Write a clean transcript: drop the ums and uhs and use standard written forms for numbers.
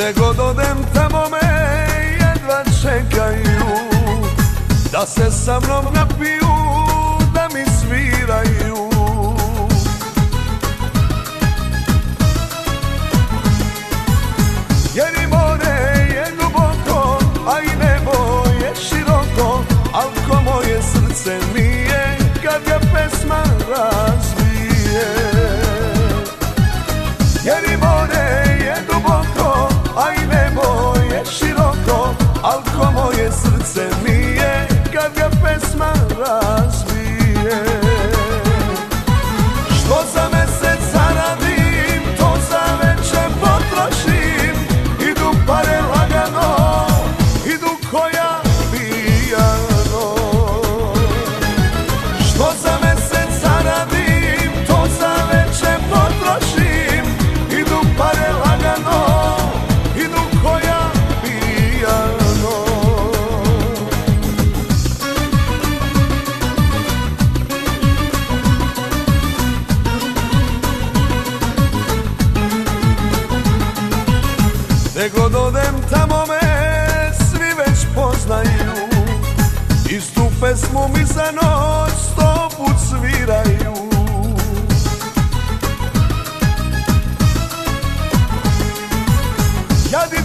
Gde god odem tamo me jedva čekaju, da se sa mnom napiju, da mi sviraju. Jer i more je duboko, a i nebo je široko, al ko moje srce nije kad ga pesma razvije. Jer i more je duboko, a i nebo je široko, al ko moje srce nije kad ga pesma razvije. Što za mesec zaradim, to za večer potrošim. Idu pare lagano, idu koja pijano. Što za mesec zaradim, to za večer potrošim. Idu pare lagano, idu koja pijano. Gde god odem tamo me svi već poznaju, istu pesmu mi za noć 100 put sviraju. Ja